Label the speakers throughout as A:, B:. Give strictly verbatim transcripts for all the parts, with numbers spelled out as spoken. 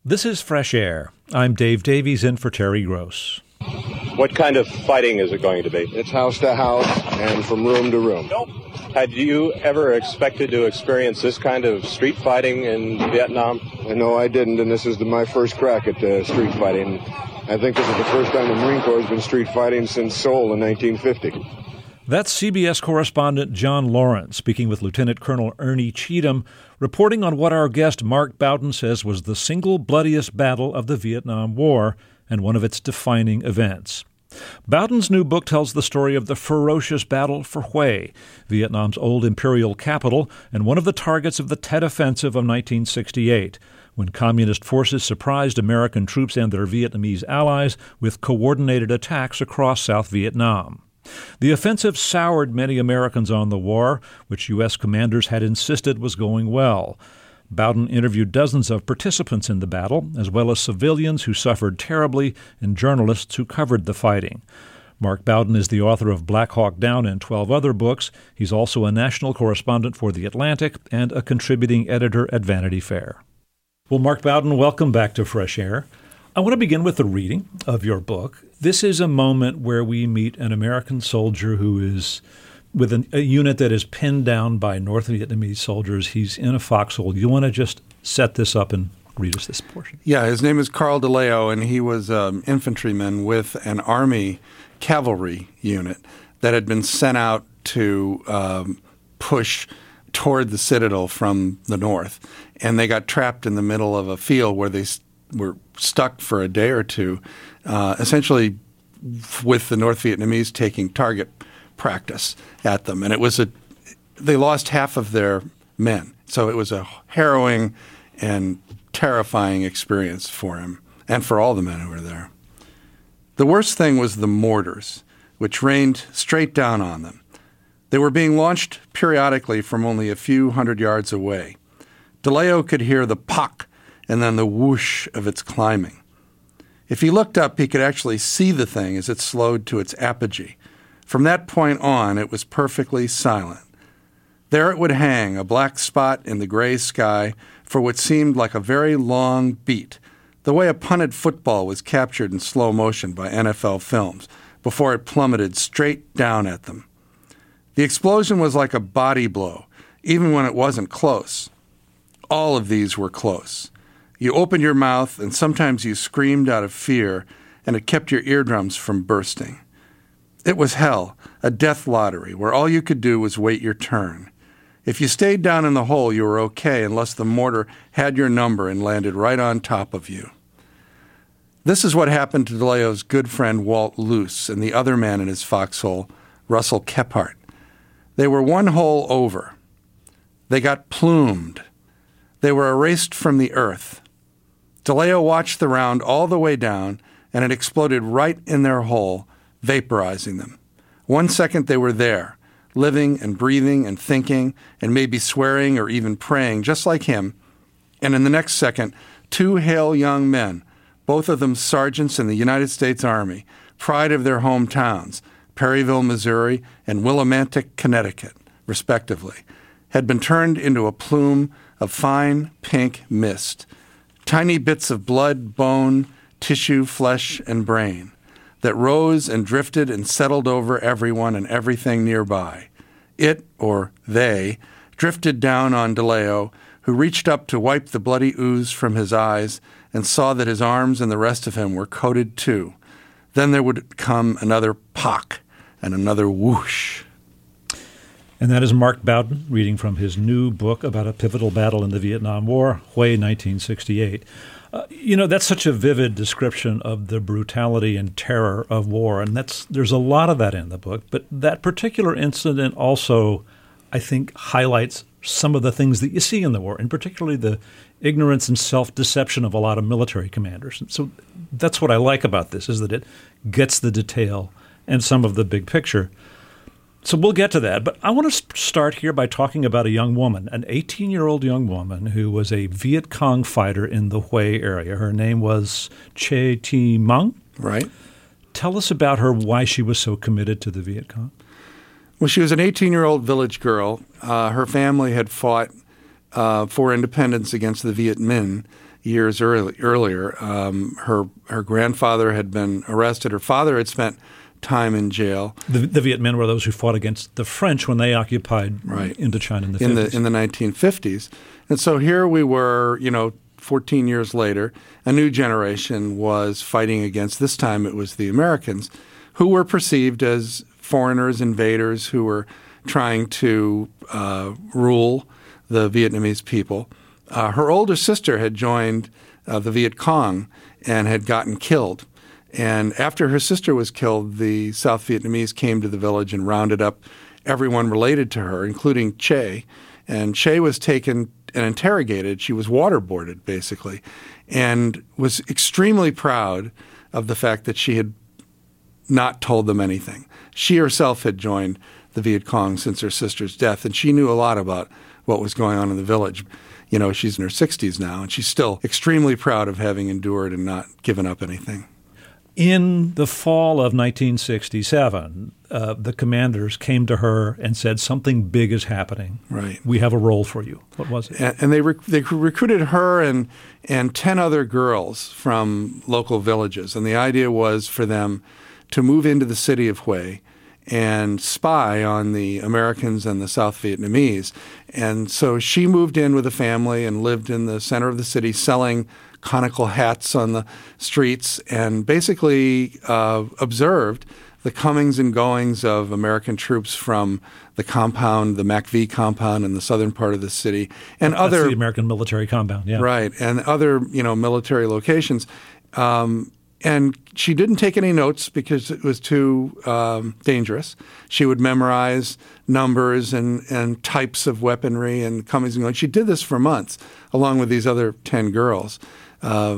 A: This is Fresh Air. I'm Dave Davies in for Terry Gross.
B: What kind of fighting is it going to be?
C: It's house to house and from room to room.
B: Nope. Had you ever expected to experience this kind of street fighting in Vietnam?
C: No, I didn't, and this is the, my first crack at uh, street fighting. I think this is the first time the Marine Corps has been street fighting since Seoul in nineteen fifty.
A: That's C B S correspondent John Lawrence speaking with Lieutenant Colonel Ernie Cheatham, reporting on what our guest Mark Bowden says was the single bloodiest battle of the Vietnam War and one of its defining events. Bowden's new book tells the story of the ferocious battle for Hue, Vietnam's old imperial capital and one of the targets of the Tet Offensive of nineteen sixty-eight, when communist forces surprised American troops and their Vietnamese allies with coordinated attacks across South Vietnam. The offensive soured many Americans on the war, which U S commanders had insisted was going well. Bowden interviewed dozens of participants in the battle, as well as civilians who suffered terribly and journalists who covered the fighting. Mark Bowden is the author of Black Hawk Down and twelve other books. He's also a national correspondent for The Atlantic and a contributing editor at Vanity Fair. Well, Mark Bowden, welcome back to Fresh Air. I want to begin with the reading of your book. This is a moment where we meet an American soldier who is with an, a unit that is pinned down by North Vietnamese soldiers. He's in a foxhole. You want to just set this up and read us this portion?
D: Yeah, his name is Carl DeLeo, and he was an infantryman with an Army cavalry unit that had been sent out to um, push toward the Citadel from the north. And they got trapped in the middle of a field where they st- were stuck for a day or two, uh, essentially with the North Vietnamese taking target practice at them. And it was a they lost half of their men. So it was a harrowing and terrifying experience for him and for all the men who were there. The worst thing was the mortars, which rained straight down on them. They were being launched periodically from only a few hundred yards away. DeLeo could hear the pock and then the whoosh of its climbing. If he looked up, he could actually see the thing as it slowed to its apogee. From that point on, it was perfectly silent. There it would hang, a black spot in the gray sky, for what seemed like a very long beat, the way a punted football was captured in slow motion by N F L films, before it plummeted straight down at them. The explosion was like a body blow, even when it wasn't close. All of these were close. You opened your mouth, and sometimes you screamed out of fear, and it kept your eardrums from bursting. It was hell, a death lottery, where all you could do was wait your turn. If you stayed down in the hole, you were okay, unless the mortar had your number and landed right on top of you. This is what happened to DeLeo's good friend Walt Luce and the other man in his foxhole, Russell Kephart. They were one hole over. They got plumed. They were erased from the earth. DeLeo watched the round all the way down, and it exploded right in their hole, vaporizing them. One second they were there, living and breathing and thinking and maybe swearing or even praying, just like him. And in the next second, two hale young men, both of them sergeants in the United States Army, pride of their hometowns, Perryville, Missouri, and Willimantic, Connecticut, respectively, had been turned into a plume of fine pink mist, tiny bits of blood, bone, tissue, flesh, and brain that rose and drifted and settled over everyone and everything nearby. It, or they, drifted down on DeLeo, who reached up to wipe the bloody ooze from his eyes and saw that his arms and the rest of him were coated too. Then there would come another pock and another whoosh.
A: And that is Mark Bowden reading from his new book about a pivotal battle in the Vietnam War, Hue nineteen sixty-eight. Uh, you know, that's such a vivid description of the brutality and terror of war, and that's there's a lot of that in the book. But that particular incident also, I think, highlights some of the things that you see in the war, and particularly the ignorance and self-deception of a lot of military commanders. And so that's what I like about this, is that it gets the detail and some of the big picture. So we'll get to that, but I want to start here by talking about a young woman, an eighteen-year-old young woman who was a Viet Cong fighter in the Hue area. Her name was Che Thi Mung.
D: Right.
A: Tell us about her, why she was so committed to the Viet Cong.
D: Well, she was an eighteen-year-old village girl. Uh, her family had fought uh, for independence against the Viet Minh years early, earlier. Um, her her grandfather had been arrested. Her father had spent time in jail.
A: The, the Viet Minh were those who fought against the French when they occupied
D: right.
A: Indochina in the
D: in
A: fifties.
D: the in the nineteen fifties. And so here we were, you know, fourteen years later, a new generation was fighting against, this time it was the Americans, who were perceived as foreigners, invaders, who were trying to uh, rule the Vietnamese people. Uh, her older sister had joined uh, the Viet Cong and had gotten killed. And after her sister was killed, the South Vietnamese came to the village and rounded up everyone related to her, including Che. And Che was taken and interrogated. She was waterboarded, basically, and was extremely proud of the fact that she had not told them anything. She herself had joined the Viet Cong since her sister's death, and she knew a lot about what was going on in the village. You know, she's in her sixties now, and she's still extremely proud of having endured and not given up anything.
A: In the fall of nineteen sixty-seven, uh, the commanders came to her and said, something big is happening.
D: Right.
A: We have a role for you. What was it?
D: And, and they rec- they recruited her and and ten other girls from local villages. And the idea was for them to move into the city of Hue and spy on the Americans and the South Vietnamese. And so she moved in with a family and lived in the center of the city selling conical hats on the streets and basically uh, observed the comings and goings of American troops from the compound, the Mac V compound in the southern part of the city, and
A: That's
D: other
A: the American military compound, yeah.
D: Right, and other, you know, military locations. Um, and she didn't take any notes because it was too um, dangerous. She would memorize numbers and, and types of weaponry and comings and goings. She did this for months, along with these other ten girls. Uh,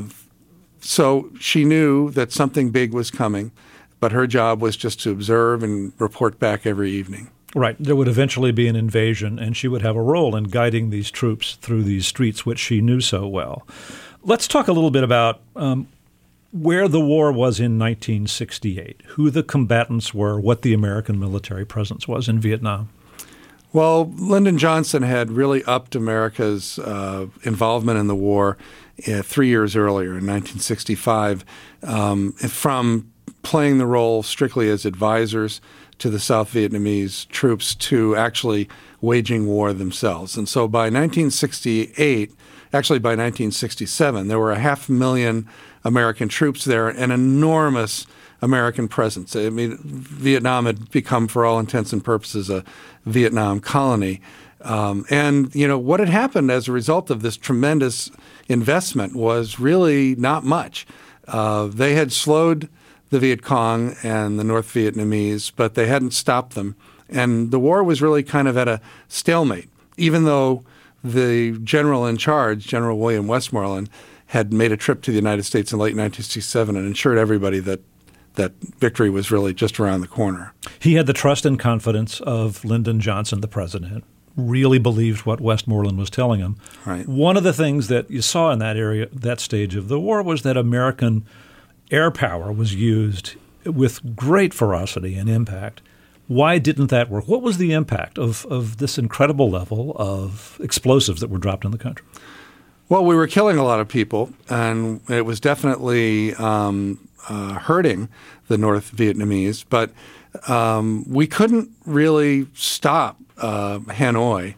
D: so she knew that something big was coming, but her job was just to observe and report back every evening.
A: Right. There would eventually be an invasion, and she would have a role in guiding these troops through these streets, which she knew so well. Let's talk a little bit about um, where the war was in nineteen sixty-eight, who the combatants were, what the American military presence was in Vietnam.
D: Well, Lyndon Johnson had really upped America's uh, involvement in the war uh, three years earlier in nineteen sixty-five, um, from playing the role strictly as advisors to the South Vietnamese troops to actually waging war themselves. And so by nineteen sixty-eight, actually by nineteen sixty-seven, there were a half million American troops there, an enormous American presence. I mean, Vietnam had become, for all intents and purposes, a Vietnam colony. Um, and, you know, what had happened as a result of this tremendous investment was really not much. Uh, they had slowed the Viet Cong and the North Vietnamese, but they hadn't stopped them. And the war was really kind of at a stalemate, even though the general in charge, General William Westmoreland, had made a trip to the United States in late nineteen sixty-seven and assured everybody that that victory was really just around the corner.
A: He had the trust and confidence of Lyndon Johnson, the president, really believed what Westmoreland was telling him.
D: Right.
A: One of the things that you saw in that area, that stage of the war, was that American air power was used with great ferocity and impact. Why didn't that work? What was the impact of, of this incredible level of explosives that were dropped in the country?
D: Well, we were killing a lot of people, and it was definitely um, uh, hurting the North Vietnamese, but um, we couldn't really stop uh, Hanoi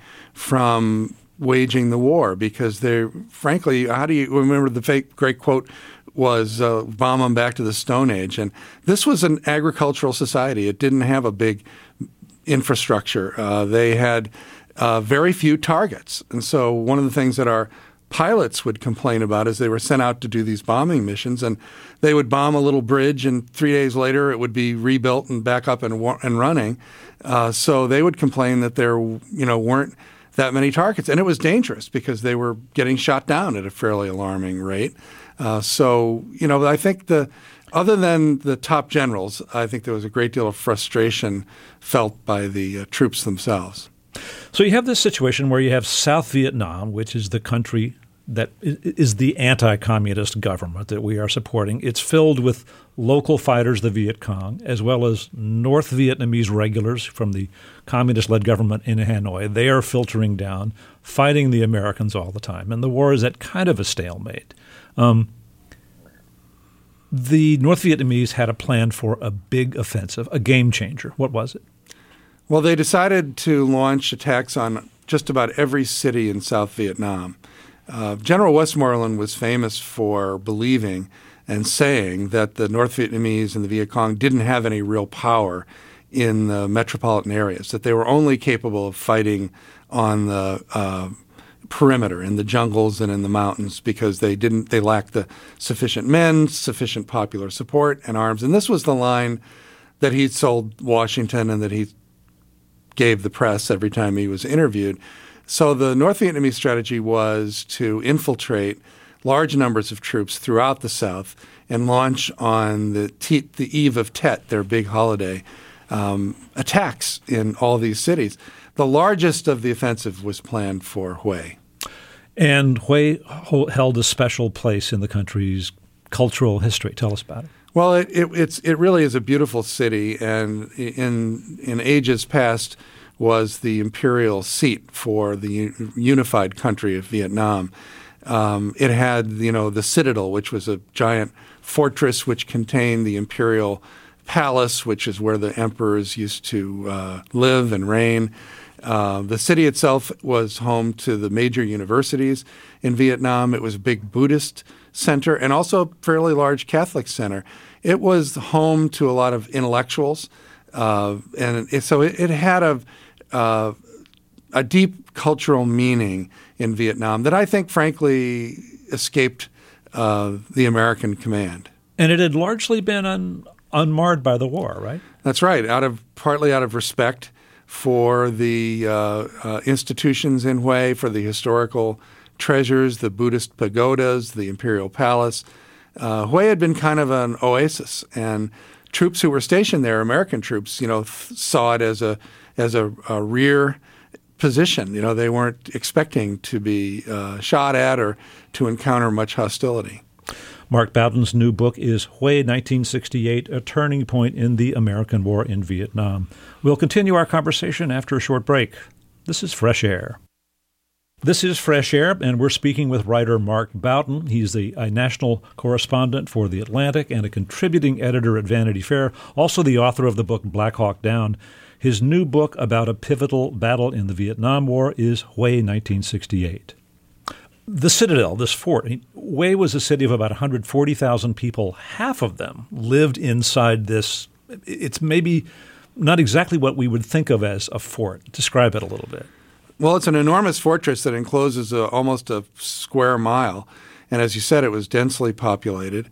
D: from waging the war because they, frankly, how do you remember the fake great quote was uh, bomb them back to the Stone Age. And this was an agricultural society. It didn't have a big infrastructure. Uh, they had uh, very few targets. And so one of the things that our pilots would complain about is they were sent out to do these bombing missions, and they would bomb a little bridge, and three days later it would be rebuilt and back up and, and running. Uh, so they would complain that there you know, weren't that many targets. And it was dangerous because they were getting shot down at a fairly alarming rate. Uh, so, you know, I think the other than the top generals, I think there was a great deal of frustration felt by the uh, troops themselves.
A: So you have this situation where you have South Vietnam, which is the country that is the anti-communist government that we are supporting. It's filled with local fighters, the Viet Cong, as well as North Vietnamese regulars from the communist-led government in Hanoi. They are filtering down fighting the Americans all the time, and the war is at kind of a stalemate. Um, the North Vietnamese had a plan for a big offensive, a game changer. What was it?
D: Well, they decided to launch attacks on just about every city in South Vietnam. Uh, General Westmoreland was famous for believing and saying that the North Vietnamese and the Viet Cong didn't have any real power in the metropolitan areas, that they were only capable of fighting on the uh, perimeter, in the jungles and in the mountains, because they didn't they lacked the sufficient men, sufficient popular support and arms. And this was the line that he sold Washington and that he gave the press every time he was interviewed. So the North Vietnamese strategy was to infiltrate large numbers of troops throughout the South and launch on the, te- the eve of Tet, their big holiday, um, attacks in all these cities. The largest of the offensive was planned for Hue.
A: And Hue held a special place in the country's cultural history. Tell us about it.
D: Well, it, it, it's, it really is a beautiful city, and in, in ages past was the imperial seat for the unified country of Vietnam. Um, it had, you know, the Citadel, which was a giant fortress which contained the imperial palace, which is where the emperors used to uh, live and reign. Uh, the city itself was home to the major universities in Vietnam. It was a big Buddhist center and also a fairly large Catholic center. It was home to a lot of intellectuals, uh, and it, so it, it had a uh, a deep cultural meaning in Vietnam that I think, frankly, escaped uh, the American command.
A: And it had largely been un, unmarred by the war, right?
D: That's right. Out of partly out of respect for the uh, uh, institutions in Hue, for the historical treasures, the Buddhist pagodas, the imperial palace. Uh, Hue had been kind of an oasis, and troops who were stationed there, American troops, you know, th- saw it as a as a, a rear position. You know, they weren't expecting to be uh, shot at or to encounter much hostility.
A: Mark Bowden's new book is Hue nineteen sixty-eight, A Turning Point in the American War in Vietnam. We'll continue our conversation after a short break. This is Fresh Air. This is Fresh Air, and we're speaking with writer Mark Bowden. He's the, a national correspondent for The Atlantic and a contributing editor at Vanity Fair, also the author of the book Black Hawk Down. His new book about a pivotal battle in the Vietnam War is Hue nineteen sixty-eight. The Citadel, this fort, Hue was a city of about one hundred forty thousand people. Half of them lived inside this. It's maybe not exactly what we would think of as a fort. Describe it a little bit.
D: Well, it's an enormous fortress that encloses a, almost a square mile. And as you said, it was densely populated.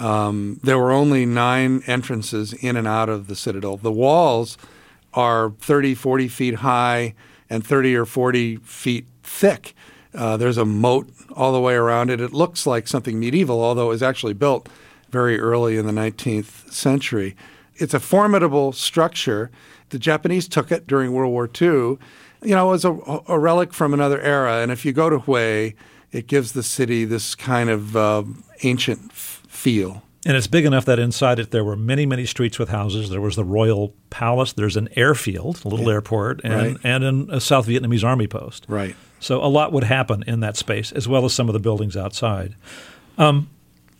D: Um, there were only nine entrances in and out of the Citadel. The walls are thirty, forty feet high and thirty or forty feet thick. Uh, there's a moat all the way around it. It looks like something medieval, although it was actually built very early in the nineteenth century. It's a formidable structure. The Japanese took it during World War Two. You know, it was a, a relic from another era. And if you go to Hue, it gives the city this kind of uh, ancient f- feel.
A: And it's big enough that inside it there were many, many streets with houses. There was the Royal Palace. There's an airfield, a little yeah. airport, and,
D: right.
A: and an, a South Vietnamese army post.
D: Right.
A: So a lot would happen in that space, as well as some of the buildings outside. Um,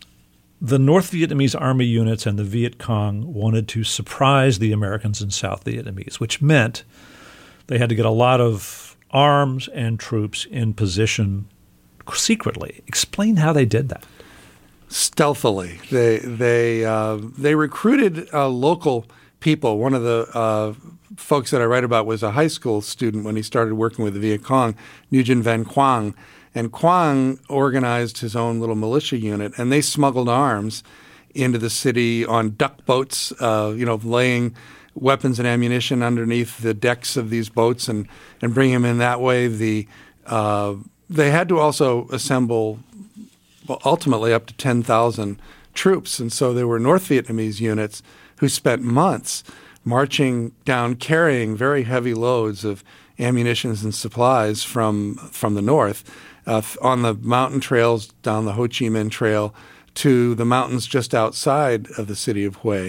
A: the North Vietnamese army units and the Viet Cong wanted to surprise the Americans and South Vietnamese, which meant they had to get a lot of arms and troops in position secretly. Explain how they did that.
D: Stealthily. They they uh, they recruited uh, local people. One of the uh, folks that I write about was a high school student when he started working with the Viet Cong, Nguyen Van Quang. And Quang organized his own little militia unit, and they smuggled arms into the city on duck boats, uh, you know, laying weapons and ammunition underneath the decks of these boats and, and bring them in that way. The uh, they had to also assemble well, ultimately up to ten thousand troops. And so there were North Vietnamese units who spent months marching down, carrying very heavy loads of ammunitions and supplies from from the north uh, on the mountain trails down the Ho Chi Minh Trail to the mountains just outside of the city of Hue.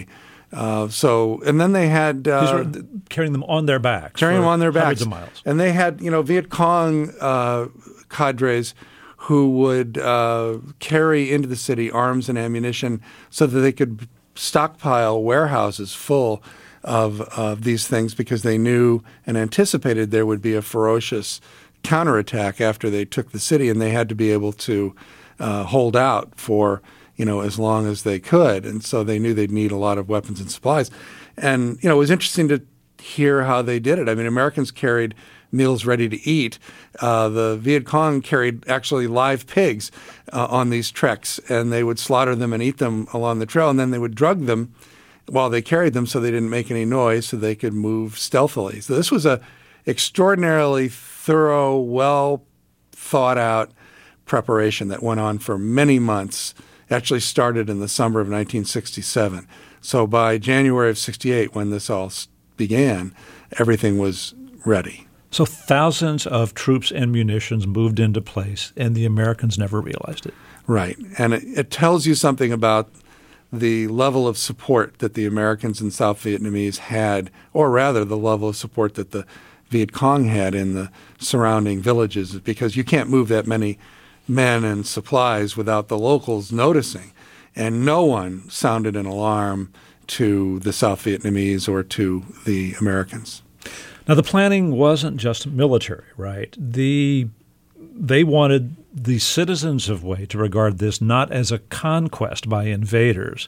D: Uh, so, and then they had uh,
A: These were carrying them on their backs,
D: carrying them on their backs,
A: hundreds of miles,
D: and they had you know Viet Cong uh, cadres who would uh, carry into the city arms and ammunition so that they could stockpile warehouses full of of these things because they knew and anticipated there would be a ferocious counterattack after they took the city, and they had to be able to uh, hold out for. You know, as long as they could. And so they knew they'd need a lot of weapons and supplies. And, you know, it was interesting to hear how they did it. I mean, Americans carried meals ready to eat. Uh, the Viet Cong carried actually live pigs uh, on these treks, and they would slaughter them and eat them along the trail, and then they would drug them while they carried them so they didn't make any noise so they could move stealthily. So this was a extraordinarily thorough, well thought out preparation that went on for many months. Actually started in the summer of nineteen sixty-seven. So by January of sixty-eight, when this all began, everything was ready.
A: So thousands of troops and munitions moved into place, and the Americans never realized it.
D: Right. And it, it tells you something about the level of support that the Americans and South Vietnamese had, or rather the level of support that the Viet Cong had in the surrounding villages, because you can't move that many men and supplies without the locals noticing. And no one sounded an alarm to the South Vietnamese or to the Americans.
A: Now, the planning wasn't just military, right? The They wanted the citizens of Hue to regard this not as a conquest by invaders.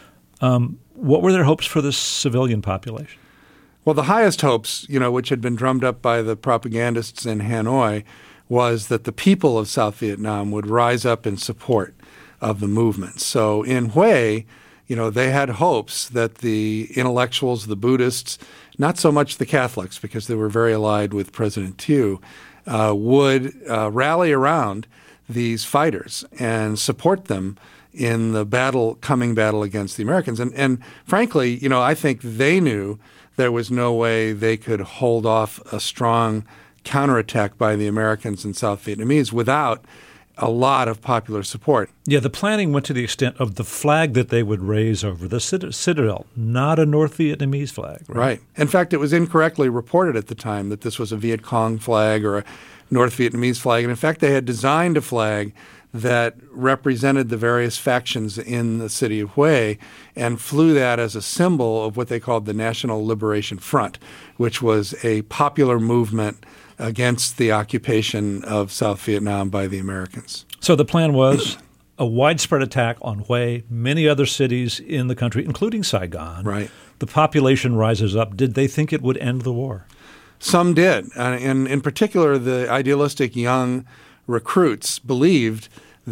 A: Um, what were their hopes for the civilian population?
D: Well, the highest hopes, you know, which had been drummed up by the propagandists in Hanoi, was that the people of South Vietnam would rise up in support of the movement. So in Hue, you know, they had hopes that the intellectuals, the Buddhists, not so much the Catholics, because they were very allied with President Thieu, uh, would uh, rally around these fighters and support them in the battle, coming battle against the Americans. And, and frankly, you know, I think they knew there was no way they could hold off a strong counterattack by the Americans and South Vietnamese without a lot of popular support.
A: Yeah, the planning went to the extent of the flag that they would raise over the citadel, not a North Vietnamese flag. Right?
D: Right. In fact, it was incorrectly reported at the time that this was a Viet Cong flag or a North Vietnamese flag. And in fact, they had designed a flag that represented the various factions in the city of Hue and flew that as a symbol of what they called the National Liberation Front, which was a popular movement against the occupation of South Vietnam by the Americans.
A: So the plan was a widespread attack on Hue, many other cities in the country, including Saigon.
D: Right.
A: The population rises up. Did they think it would end the war?
D: Some did. Uh, and in particular, the idealistic young recruits believed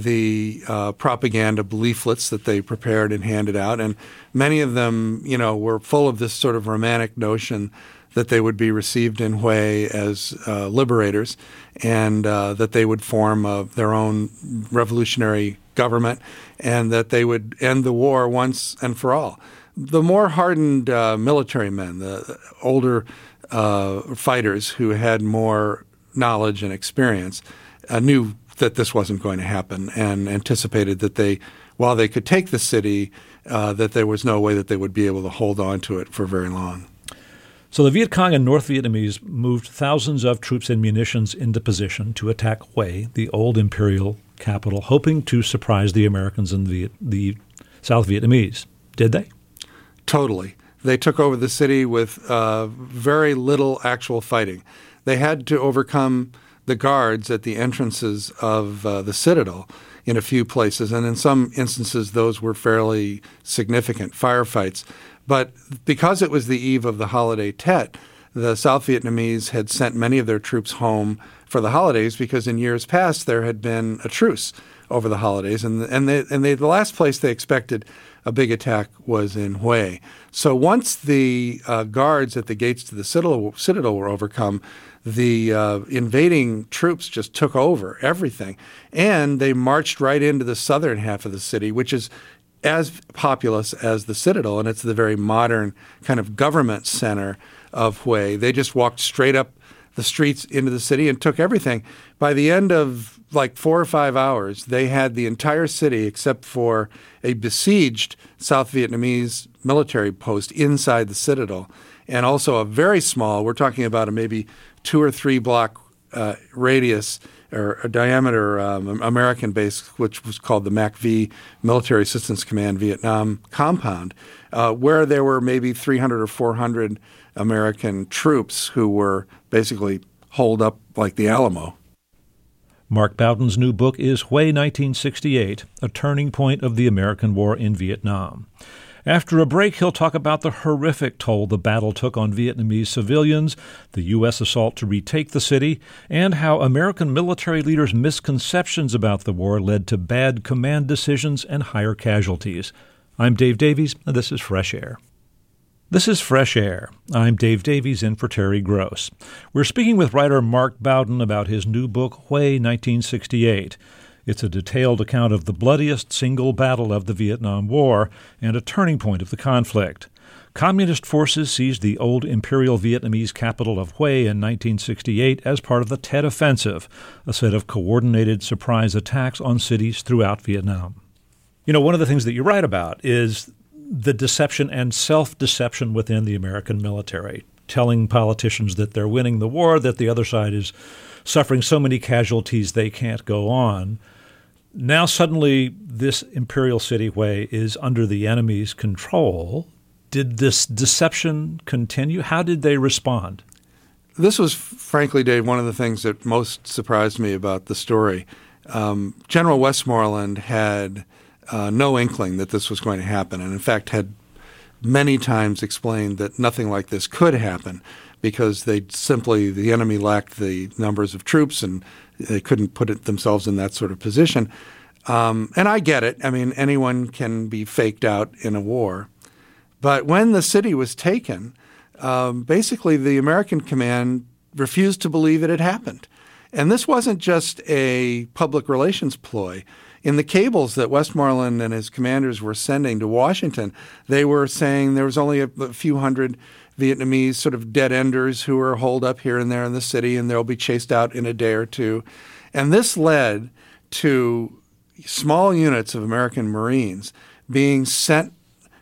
D: the uh, propaganda leaflets that they prepared and handed out. And many of them, you know, were full of this sort of romantic notion that they would be received in Hue as uh, liberators and uh, that they would form uh, their own revolutionary government and that they would end the war once and for all. The more hardened uh, military men, the older uh, fighters who had more knowledge and experience, uh, knew that this wasn't going to happen and anticipated that they, while they could take the city, uh, that there was no way that they would be able to hold on to it for very long.
A: So the Viet Cong and North Vietnamese moved thousands of troops and munitions into position to attack Hue, the old imperial capital, hoping to surprise the Americans and the, the South Vietnamese. Did they?
D: Totally. They took over the city with uh, very little actual fighting. They had to overcome the guards at the entrances of uh, the citadel in a few places, and in some instances those were fairly significant firefights. But because it was the eve of the holiday Tet, the South Vietnamese had sent many of their troops home for the holidays because in years past there had been a truce over the holidays, and and they, and they, the last place they expected a big attack was in Hue. So once the uh, guards at the gates to the citadel, citadel were overcome, the uh, invading troops just took over everything, and they marched right into the southern half of the city, which is as populous as the citadel, and it's the very modern kind of government center of Hue. They just walked straight up the streets into the city and took everything. By the end of like four or five hours, they had the entire city except for a besieged South Vietnamese military post inside the citadel, and also a very small, we're talking about a maybe two or three block uh, radius or a diameter um, American base, which was called the MACV, Military Assistance Command Vietnam compound, uh, where there were maybe three hundred or four hundred American troops who were basically holed up like the Alamo.
A: Mark Bowden's new book is Hue nineteen sixty-eight, A Turning Point of the American War in Vietnam. After a break, he'll talk about the horrific toll the battle took on Vietnamese civilians, the U S assault to retake the city, and how American military leaders' misconceptions about the war led to bad command decisions and higher casualties. I'm Dave Davies, and this is Fresh Air. This is Fresh Air. I'm Dave Davies in for Terry Gross. We're speaking with writer Mark Bowden about his new book, Hue nineteen sixty-eight. It's a detailed account of the bloodiest single battle of the Vietnam War and a turning point of the conflict. Communist forces seized the old Imperial Vietnamese capital of Hue in nineteen sixty-eight as part of the Tet Offensive, a set of coordinated surprise attacks on cities throughout Vietnam. You know, one of the things that you write about is the deception and self-deception within the American military, telling politicians that they're winning the war, that the other side is suffering so many casualties they can't go on. Now suddenly this imperial city Hue is under the enemy's control. Did this deception continue? How did they respond?
D: This was, frankly, Dave, one of the things that most surprised me about the story. Um, General Westmoreland had uh, no inkling that this was going to happen, and in fact had many times explained that nothing like this could happen because they simply, the enemy lacked the numbers of troops and they couldn't put it themselves in that sort of position. Um, and I get it. I mean, anyone can be faked out in a war. But when the city was taken, um, basically the American command refused to believe it had happened. And this wasn't just a public relations ploy. In the cables that Westmoreland and his commanders were sending to Washington, they were saying there was only a, a few hundred Vietnamese sort of dead-enders who were holed up here and there in the city, and they'll be chased out in a day or two. And this led to small units of American Marines being sent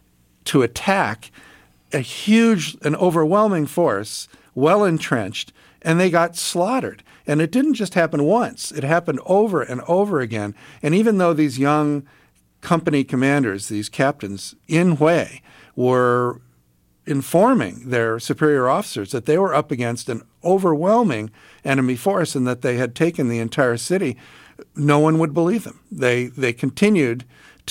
D: to attack a huge, an overwhelming force, well entrenched, and they got slaughtered. And it didn't just happen once. It happened over and over again. And even though these young company commanders, these captains in Hue, were informing their superior officers that they were up against an overwhelming enemy force and that they had taken the entire city, no one would believe them. They they continued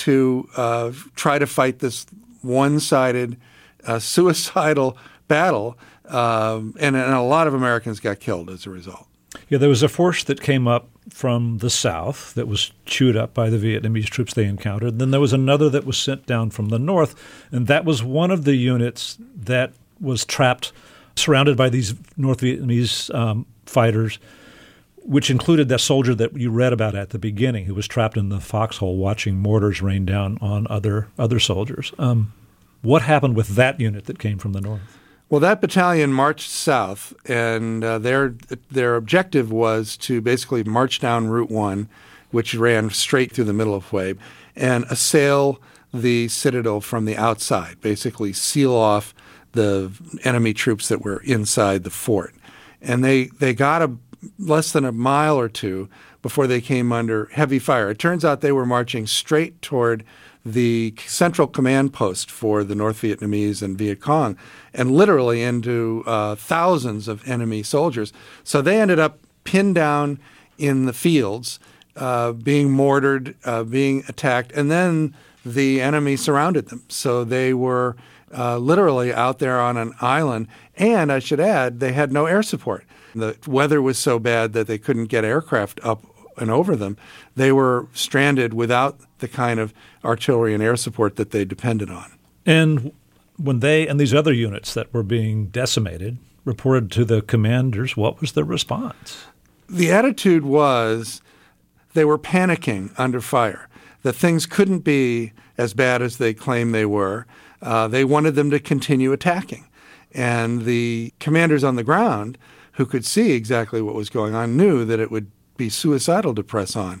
D: to uh, try to fight this one-sided, uh, suicidal battle, um, and, and a lot of Americans got killed as a result.
A: Yeah, there was a force that came up from the south that was chewed up by the Vietnamese troops they encountered. Then there was another that was sent down from the north, and that was one of the units that was trapped, surrounded by these North Vietnamese um, fighters, which included that soldier that you read about at the beginning who was trapped in the foxhole watching mortars rain down on other other soldiers. Um, what happened with that unit that came from the north?
D: Well, that battalion marched south, and uh, their their objective was to basically march down Route one, which ran straight through the middle of Hue, and assail the citadel from the outside, basically seal off the enemy troops that were inside the fort. And they, they got a, less than a mile or two before they came under heavy fire. It turns out they were marching straight toward the central command post for the North Vietnamese and Viet Cong, and literally into uh, thousands of enemy soldiers. So they ended up pinned down in the fields, uh, being mortared, uh, being attacked, and then the enemy surrounded them. So they were uh, literally out there on an island, and I should add, they had no air support. The weather was so bad that they couldn't get aircraft up and over them. They were stranded without the kind of artillery and air support that they depended on.
A: And when they and these other units that were being decimated reported to the commanders, what was their response?
D: The attitude was they were panicking under fire, that things couldn't be as bad as they claimed they were. Uh, they wanted them to continue attacking. And the commanders on the ground, who could see exactly what was going on, knew that it would be suicidal to press on.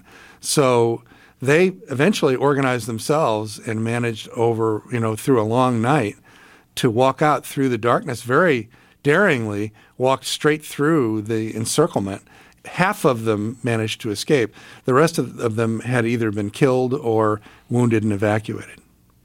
D: So they eventually organized themselves and managed over, you know, through a long night to walk out through the darkness, very daringly walked straight through the encirclement. Half of them managed to escape. The rest of, of them had either been killed or wounded and evacuated.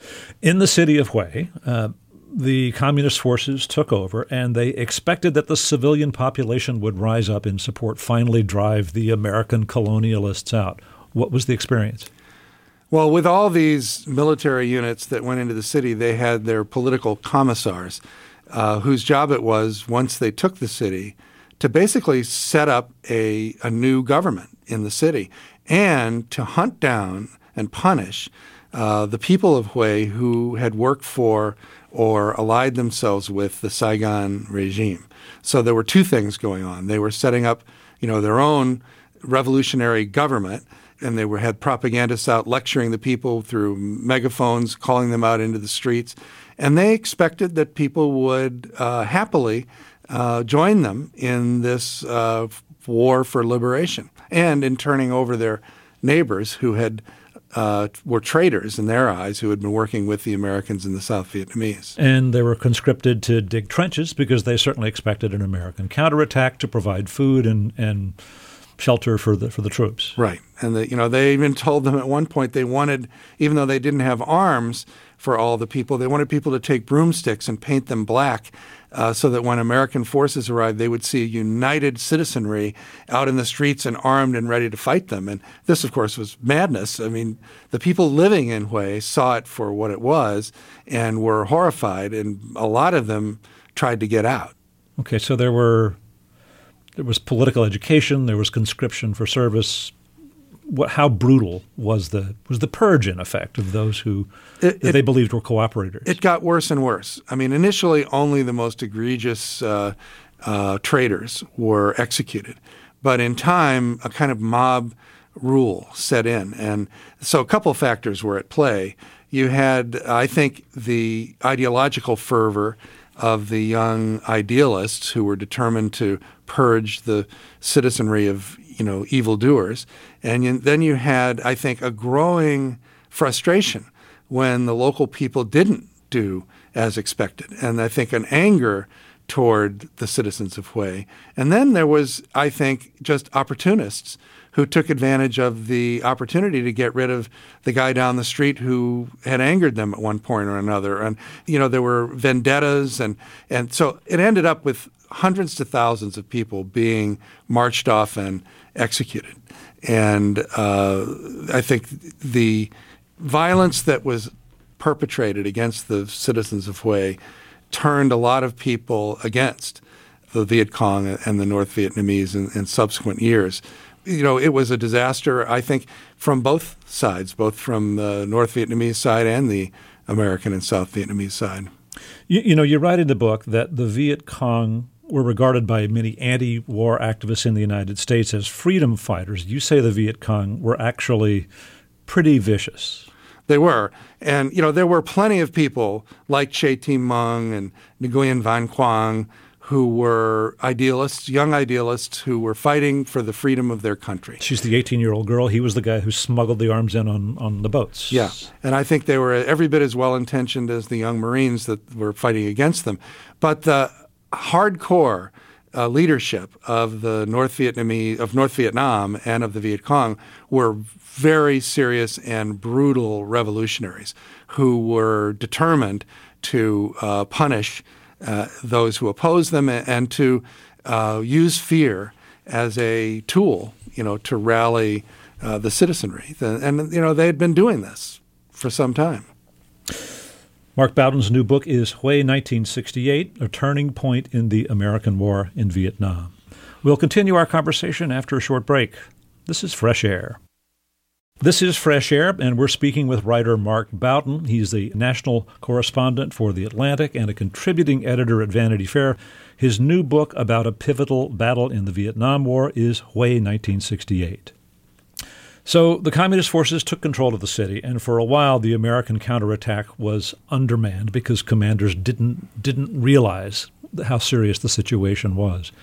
A: In the city of Hue, uh, the communist forces took over, and they expected that the civilian population would rise up in support, finally drive the American colonialists out. What was the experience?
D: Well, with all these military units that went into the city, they had their political commissars, uh, whose job it was, once they took the city, to basically set up a, a new government in the city and to hunt down and punish uh, the people of Hue who had worked for or allied themselves with the Saigon regime. So there were two things going on. They were setting up, you know, their own revolutionary government, and they were had propagandists out lecturing the people through megaphones, calling them out into the streets. And they expected that people would uh, happily uh, join them in this uh, war for liberation and in turning over their neighbors who had uh, were traitors in their eyes, who had been working with the Americans and the South Vietnamese.
A: And they were conscripted to dig trenches because they certainly expected an American counterattack to provide food and, and shelter for the for the troops.
D: Right. And the, you know, they even told them at one point they wanted, even though they didn't have arms for all the people, they wanted people to take broomsticks and paint them black uh, so that when American forces arrived, they would see a united citizenry out in the streets and armed and ready to fight them. And this, of course, was madness. I mean, the people living in Hue saw it for what it was and were horrified, and a lot of them tried to get out.
A: Okay, so there were there was political education, there was conscription for service. What, how brutal was the was the purge, in effect, of those who it, that it, they believed were cooperators?
D: It got worse and worse. I mean, initially, only the most egregious uh, uh, traitors were executed. But in time, a kind of mob rule set in. And so a couple factors were at play. You had, I think, the ideological fervor of the young idealists who were determined to purge the citizenry of, you know, evildoers. And you, then you had, I think, a growing frustration when the local people didn't do as expected. And I think an anger toward the citizens of Hue. And then there was, I think, just opportunists who took advantage of the opportunity to get rid of the guy down the street who had angered them at one point or another. And, you know, there were vendettas. And, and so it ended up with hundreds to thousands of people being marched off and executed. And uh, I think the violence that was perpetrated against the citizens of Hue turned a lot of people against the Viet Cong and the North Vietnamese in, in subsequent years. You know, it was a disaster, I think, from both sides, both from the North Vietnamese side and the American and South Vietnamese side.
A: You, you know, you write in the book that the Viet Cong were regarded by many anti-war activists in the United States as freedom fighters. You say the Viet Cong were actually pretty vicious.
D: They were. And, you know, there were plenty of people like Che Tim Mung and Nguyen Van Quang who were idealists, young idealists who were fighting for the freedom of their country.
A: She's the eighteen-year-old girl. He was the guy who smuggled the arms in on, on the boats.
D: Yeah. And I think they were every bit as well-intentioned as the young Marines that were fighting against them. But the hardcore uh, leadership of the North Vietnamese, of North Vietnam and of the Viet Cong were very serious and brutal revolutionaries who were determined to uh, punish uh, those who opposed them and, and to uh, use fear as a tool, you know, to rally uh, the citizenry. And, you know, they had been doing this for some time.
A: Mark Bowden's new book is Hue nineteen sixty-eight, A Turning Point in the American War in Vietnam. We'll continue our conversation after a short break. This is Fresh Air. This is Fresh Air, and we're speaking with writer Mark Bowden. He's the national correspondent for The Atlantic and a contributing editor at Vanity Fair. His new book about a pivotal battle in the Vietnam War is Hue nineteen sixty-eight. So the communist forces took control of the city, and for a while the American counterattack was undermanned because commanders didn't didn't realize how serious the situation was.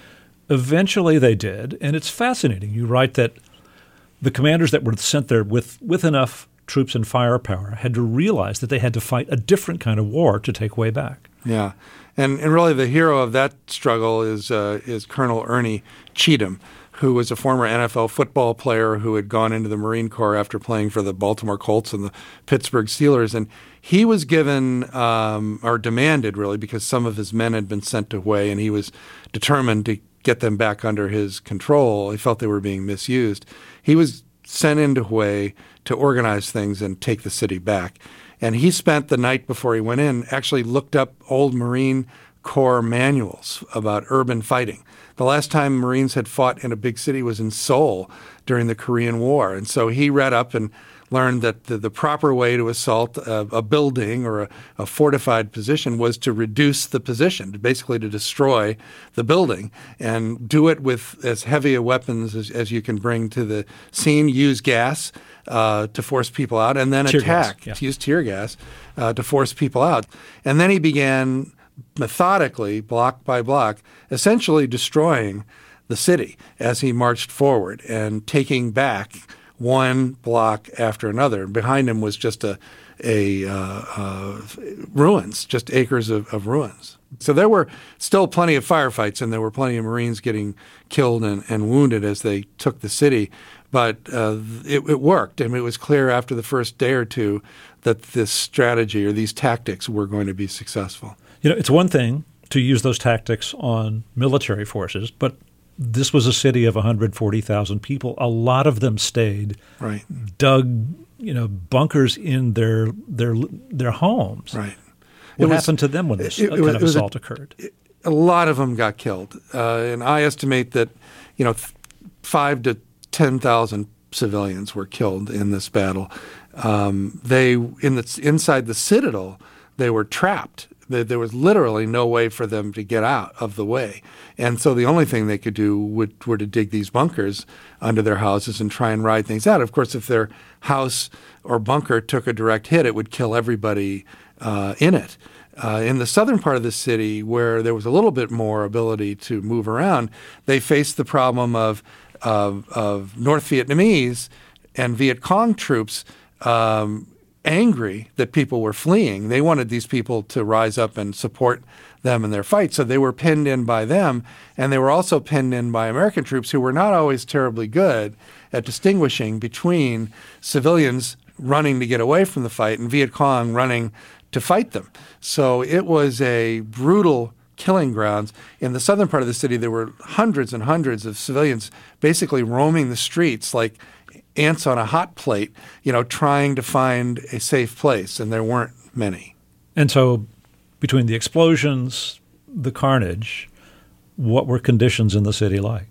A: eventually they did, and it's fascinating. You write that the commanders that were sent there with, with enough troops and firepower had to realize that they had to fight a different kind of war to take way back.
D: Yeah, and and really the hero of that struggle is uh, is Colonel Ernie Cheatham, who was a former N F L football player who had gone into the Marine Corps after playing for the Baltimore Colts and the Pittsburgh Steelers. And he was given, um, or demanded really, because some of his men had been sent away and he was determined to get them back under his control. He felt they were being misused. He was sent into Hue to organize things and take the city back. And he spent the night before he went in, actually looked up old Marine Corps manuals about urban fighting. The last time Marines had fought in a big city was in Seoul during the Korean War. And so he read up and learned that the, the proper way to assault a, a building or a, a fortified position was to reduce the position, basically to destroy the building, and do it with as heavy a weapons as, as you can bring to the scene, use gas uh, to force people out, and then
A: tear
D: attack,
A: gas, yeah.
D: to use tear gas uh, to force people out. And then he began methodically, block by block, essentially destroying the city as he marched forward and taking back one block after another. And behind him was just a, a uh, uh, ruins, just acres of, of ruins. So there were still plenty of firefights, and there were plenty of Marines getting killed and, and wounded as they took the city. But uh, it, it worked, and it was clear after the first day or two that this strategy or these tactics were going to be successful.
A: You know, it's one thing to use those tactics on military forces, but this was a city of one hundred forty thousand people. A lot of them stayed,
D: right,
A: dug, you know, bunkers in their their their homes.
D: Right.
A: What
D: was,
A: happened to them when this
D: it, it,
A: kind
D: it
A: of
D: was
A: assault
D: a,
A: occurred?
D: It, a lot of them got killed, uh, and I estimate that, you know, th- five to ten thousand civilians were killed in this battle. Um, they in the inside the citadel, they were trapped. There was literally no way for them to get out of the way. And so the only thing they could do would, were to dig these bunkers under their houses and try and ride things out. Of course, if their house or bunker took a direct hit, it would kill everybody uh, in it. Uh, in the southern part of the city, where there was a little bit more ability to move around, they faced the problem of, of, of North Vietnamese and Viet Cong troops um, angry that people were fleeing. They wanted these people to rise up and support them in their fight. So they were pinned in by them, and they were also pinned in by American troops who were not always terribly good at distinguishing between civilians running to get away from the fight and Viet Cong running to fight them. So it was a brutal killing grounds. In the southern part of the city, there were hundreds and hundreds of civilians basically roaming the streets like ants on a hot plate, you know, trying to find a safe place, and there weren't many.
A: And so between the explosions, the carnage, what were conditions in the city like?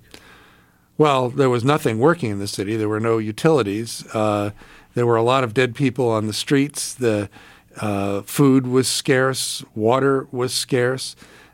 D: Well, there was nothing working in the city. There were no utilities. Uh, there were a lot of dead people on the streets. The uh, food was scarce. Water was scarce.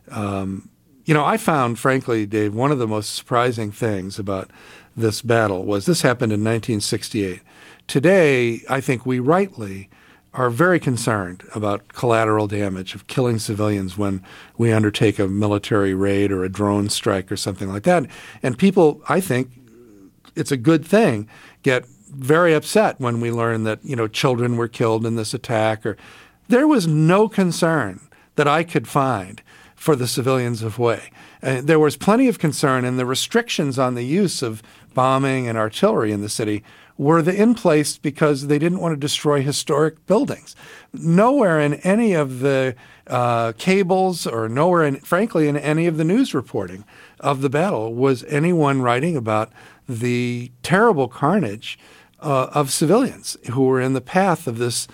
D: Um, you know, I found, frankly, Dave, one of the most surprising things about this battle was this happened in nineteen sixty-eight. Today, I think we rightly are very concerned about collateral damage of killing civilians when we undertake a military raid or a drone strike or something like that. And people, I think it's a good thing, get very upset when we learn that, you know, children were killed in this attack. Or there was no concern that I could find for the civilians of Hue. Uh, there was plenty of concern, and the restrictions on the use of bombing and artillery in the city were the in place because they didn't want to destroy historic buildings. Nowhere in any of the uh, cables or nowhere, in, frankly, in any of the news reporting of the battle was anyone writing about the terrible carnage uh, of civilians who were in the path of this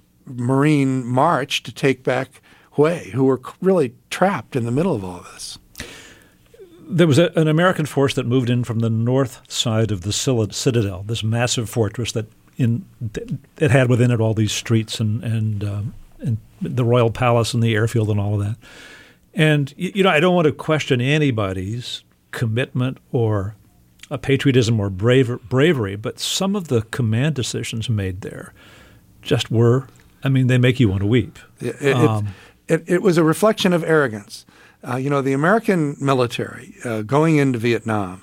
D: Marine march to take back Hue, who were really trapped in the middle of all of this.
A: There was a, an American force that moved in from the north side of the Citadel, this massive fortress that in it had within it all these streets and and, um, and the Royal Palace and the airfield and all of that. And, you know, I don't want to question anybody's commitment or a patriotism or braver, bravery, but some of the command decisions made there just were, I mean, they make you want to weep.
D: It, it,
A: um,
D: it, it was a reflection of arrogance. Uh, you know, the American military uh, going into Vietnam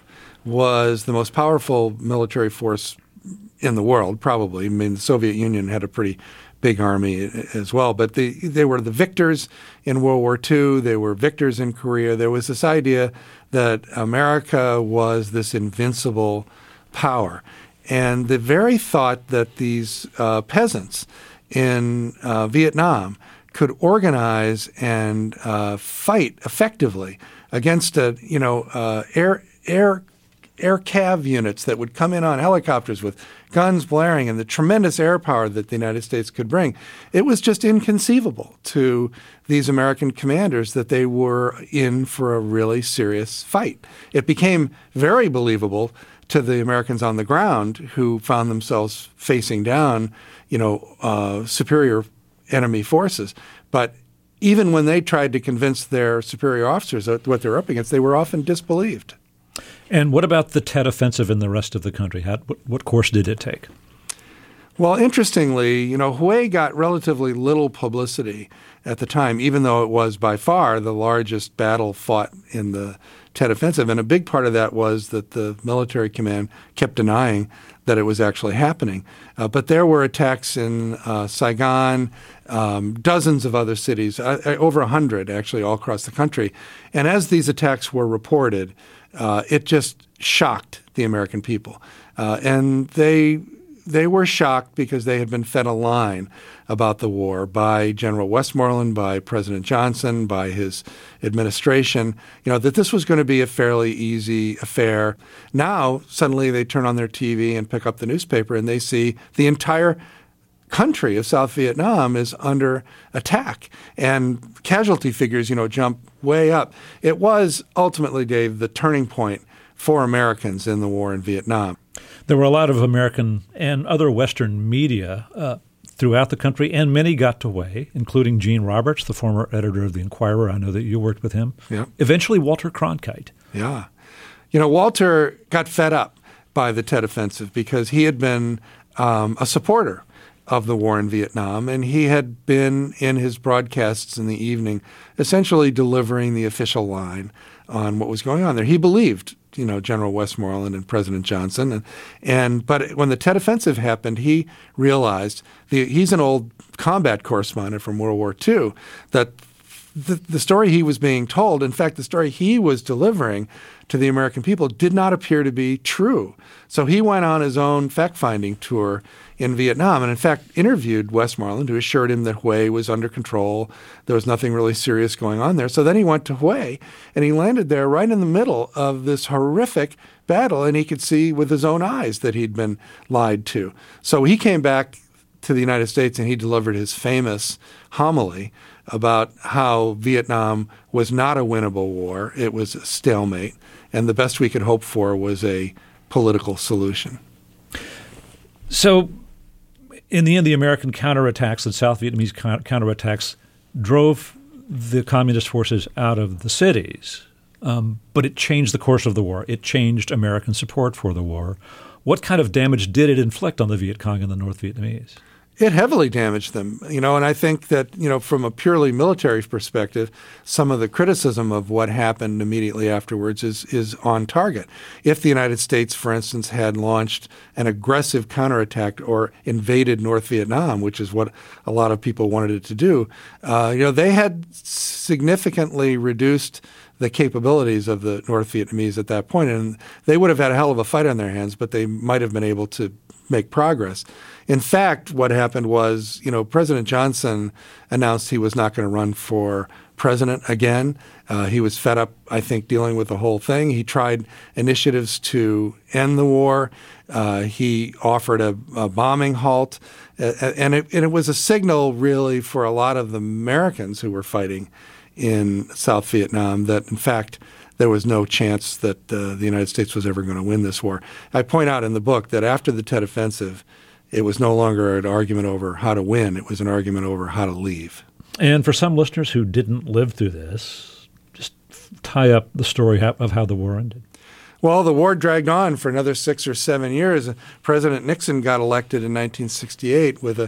D: was the most powerful military force in the world, probably. I mean, the Soviet Union had a pretty big army as well. But the, they were the victors in World War Two. They were victors in Korea. There was this idea that America was this invincible power. And the very thought that these uh, peasants in uh, Vietnam could organize and uh, fight effectively against a, you know, uh, air air air cav units that would come in on helicopters with guns blaring and the tremendous air power that the United States could bring. It was just inconceivable to these American commanders that they were in for a really serious fight. It became very believable to the Americans on the ground who found themselves facing down, you know, uh, superior enemy forces. But even when they tried to convince their superior officers that what they were up against, they were often disbelieved.
A: And what about the Tet Offensive in the rest of the country? How, what, what course did it take?
D: Well, interestingly, you know, Hue got relatively little publicity at the time, even though it was by far the largest battle fought in the Tet Offensive. And a big part of that was that the military command kept denying that it was actually happening. Uh, but there were attacks in uh, Saigon, um, dozens of other cities, uh, over a hundred actually all across the country. And as these attacks were reported, uh, it just shocked the American people. Uh, and they they were shocked because they had been fed a line about the war by General Westmoreland, by President Johnson, by his administration, you know, that this was going to be a fairly easy affair. Now, suddenly they turn on their T V and pick up the newspaper and they see the entire country of South Vietnam is under attack. And casualty figures, you know, jump way up. It was ultimately, Dave, the turning point for Americans in the war in Vietnam.
A: There were a lot of American and other Western media uh, throughout the country, and many got to Hue, including Gene Roberts, the former editor of The Inquirer. I know that you worked with him.
D: Yeah.
A: Eventually, Walter Cronkite.
D: Yeah. You know, Walter got fed up by the Tet Offensive because he had been um, a supporter of the war in Vietnam, and he had been in his broadcasts in the evening essentially delivering the official line on what was going on there. He believed, you know, General Westmoreland and President Johnson. And, and but when the Tet Offensive happened, he realized, the, he's an old combat correspondent from World War Two, that the, the story he was being told, in fact, the story he was delivering to the American people did not appear to be true. So he went on his own fact-finding tour in Vietnam and, in fact, interviewed Westmoreland, who assured him that Hue was under control. There was nothing really serious going on there. So then he went to Hue, and he landed there right in the middle of this horrific battle, and he could see with his own eyes that he'd been lied to. So he came back to the United States, and he delivered his famous homily about how Vietnam was not a winnable war. It was a stalemate, and the best we could hope for was a political solution.
A: So in the end, the American counterattacks, the South Vietnamese counterattacks, drove the communist forces out of the cities. Um, but it changed the course of the war. It changed American support for the war. What kind of damage did it inflict on the Viet Cong and the North Vietnamese?
D: It heavily damaged them, you know, and I think that, you know, from a purely military perspective, some of the criticism of what happened immediately afterwards is is on target. If the United States, for instance, had launched an aggressive counterattack or invaded North Vietnam, which is what a lot of people wanted it to do, uh, you know, they had significantly reduced the capabilities of the North Vietnamese at that point, and they would have had a hell of a fight on their hands, but they might have been able to make progress. In fact, what happened was, you know, President Johnson announced he was not going to run for president again. Uh, he was fed up, I think, dealing with the whole thing. He tried initiatives to end the war. Uh, he offered a, a bombing halt. Uh, and, it, and it was a signal, really, for a lot of the Americans who were fighting in South Vietnam that, in fact, there was no chance that uh, the United States was ever going to win this war. I point out in the book that after the Tet Offensive, it was no longer an argument over how to win. It was an argument over how to leave.
A: And for some listeners who didn't live through this, just tie up the story of how the war ended.
D: Well, the war dragged on for another six or seven years. President Nixon got elected in nineteen sixty-eight with a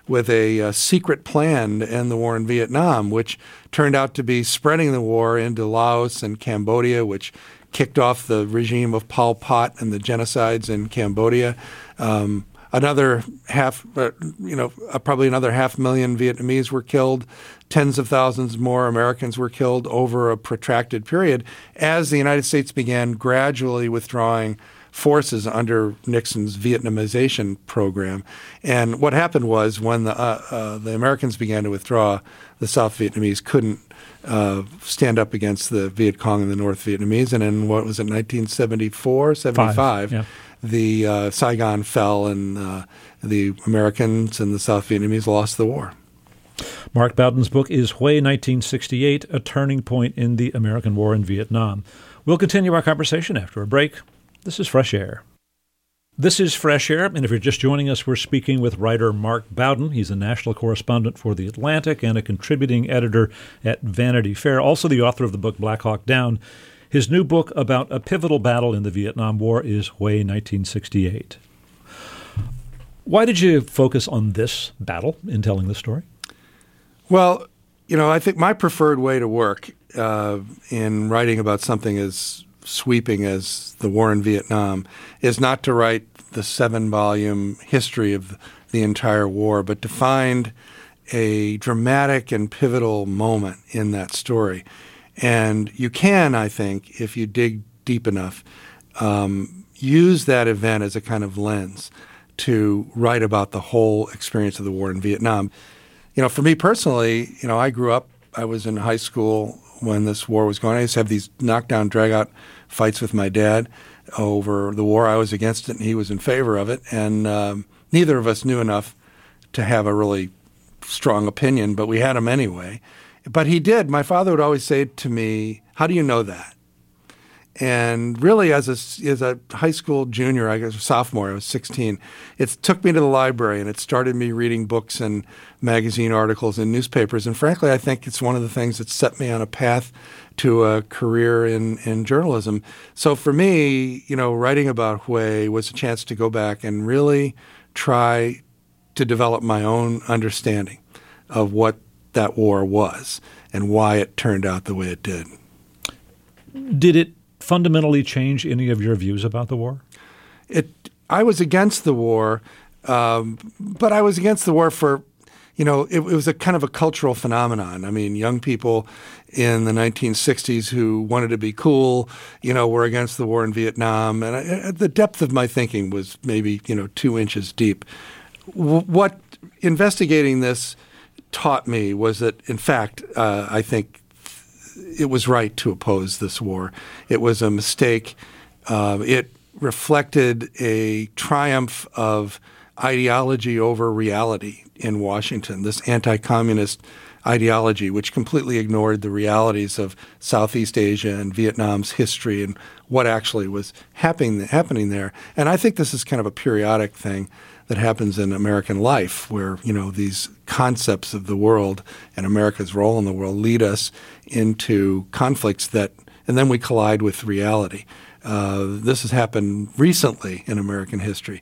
D: with a, a secret plan to end the war in Vietnam, which turned out to be spreading the war into Laos and Cambodia, which kicked off the regime of Pol Pot and the genocides in Cambodia. Um, another half, uh, you know, uh, probably another half million Vietnamese were killed. Tens of thousands more Americans were killed over a protracted period as the United States began gradually withdrawing forces under Nixon's Vietnamization program. And what happened was when the uh, uh, the Americans began to withdraw, the South Vietnamese couldn't uh, stand up against the Viet Cong and the North Vietnamese. And in, what was it, nineteen seventy-four, seventy-five,
A: yeah.
D: the uh, Saigon fell and uh, the Americans and the South Vietnamese lost the war.
A: Mark Bowden's book is Hue nineteen sixty-eight, A Turning Point in the American War in Vietnam. We'll continue our conversation after a break. This is Fresh Air. This is Fresh Air, and if you're just joining us, we're speaking with writer Mark Bowden. He's a national correspondent for The Atlantic and a contributing editor at Vanity Fair, also the author of the book Black Hawk Down. His new book about a pivotal battle in the Vietnam War is Hue nineteen sixty-eight. Why did you focus on this battle in telling the story?
D: Well, you know, I think my preferred way to work uh, in writing about something as sweeping as the war in Vietnam is not to write the seven-volume history of the entire war, but to find a dramatic and pivotal moment in that story. And you can, I think, if you dig deep enough, um, use that event as a kind of lens to write about the whole experience of the war in Vietnam. You know, for me personally, you know, I grew up, I was in high school when this war was going on. I used to have these knockdown, drag-out fights with my dad over the war. I was against it and he was in favor of it. And um, neither of us knew enough to have a really strong opinion, but we had them anyway. But he did. My father would always say to me, "How do you know that?" And really, as a, as a high school junior, I guess sophomore, I was sixteen, it took me to the library and it started me reading books and magazine articles and newspapers. And frankly, I think it's one of the things that set me on a path to a career in, in journalism. So for me, you know, writing about Hue was a chance to go back and really try to develop my own understanding of what that war was and why it turned out the way it did.
A: Did it fundamentally change any of your views about the war?
D: It. I was against the war, um, but I was against the war for, you know, it, it was a kind of a cultural phenomenon. I mean, young people in the nineteen sixties who wanted to be cool, you know, were against the war in Vietnam. And I, the depth of my thinking was maybe, you know, two inches deep. W- what investigating this taught me was that, in fact, uh, I think it was right to oppose this war. It was a mistake. Uh, it reflected a triumph of ideology over reality in Washington, this anti-communist ideology, which completely ignored the realities of Southeast Asia and Vietnam's history and what actually was happening happening there. And I think this is kind of a periodic thing that happens in American life where, you know, these concepts of the world and America's role in the world lead us into conflicts that, and then we collide with reality. Uh, this has happened recently in American history.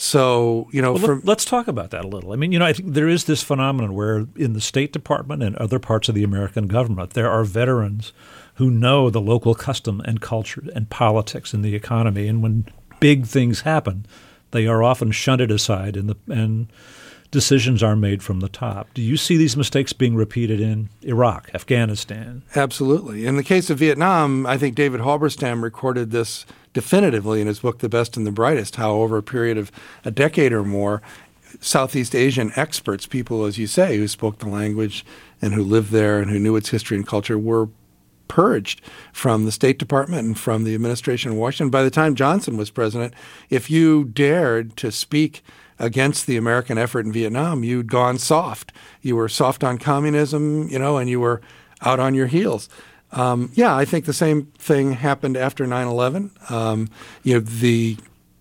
D: So, you know,
A: well,
D: from,
A: let's talk about that a little. I mean, you know, I think there is this phenomenon where in the State Department and other parts of the American government, there are veterans who know the local custom and culture and politics and the economy. And when big things happen, they are often shunted aside and, the, and decisions are made from the top. Do you see these mistakes being repeated in Iraq, Afghanistan?
D: Absolutely. In the case of Vietnam, I think David Halberstam recorded this definitively in his book, The Best and the Brightest, how over a period of a decade or more, Southeast Asian experts, people, as you say, who spoke the language and who lived there and who knew its history and culture, were purged from the State Department and from the administration in Washington. By the time Johnson was president, if you dared to speak against the American effort in Vietnam, you'd gone soft. You were soft on communism, you know, and you were out on your heels. Um, yeah, I think the same thing happened after nine eleven. Um, you know, the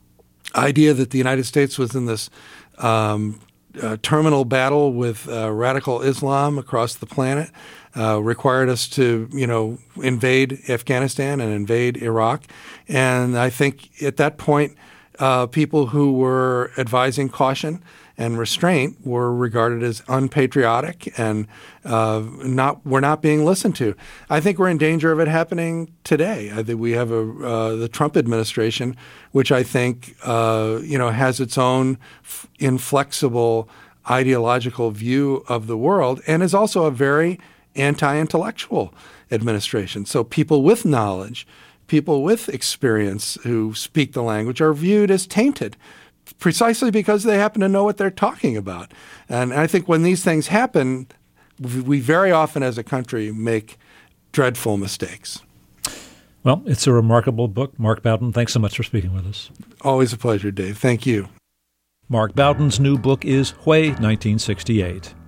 D: idea that the United States was in this um, uh, terminal battle with uh, radical Islam across the planet uh, required us to, you know, invade Afghanistan and invade Iraq. And I think at that point, uh, people who were advising caution and restraint were regarded as unpatriotic and uh, not were not being listened to. I think we're in danger of it happening today. I think we have a uh, the Trump administration, which I think uh, you know has its own f- inflexible ideological view of the world, and is also a very anti-intellectual administration. So people with knowledge, people with experience who speak the language are viewed as tainted precisely because they happen to know what they're talking about. And I think when these things happen, we very often as a country make dreadful mistakes.
A: Well, it's a remarkable book. Mark Bowden, thanks so much for speaking with us.
D: Always a pleasure, Dave. Thank you.
A: Mark Bowden's new book is Hue nineteen sixty-eight.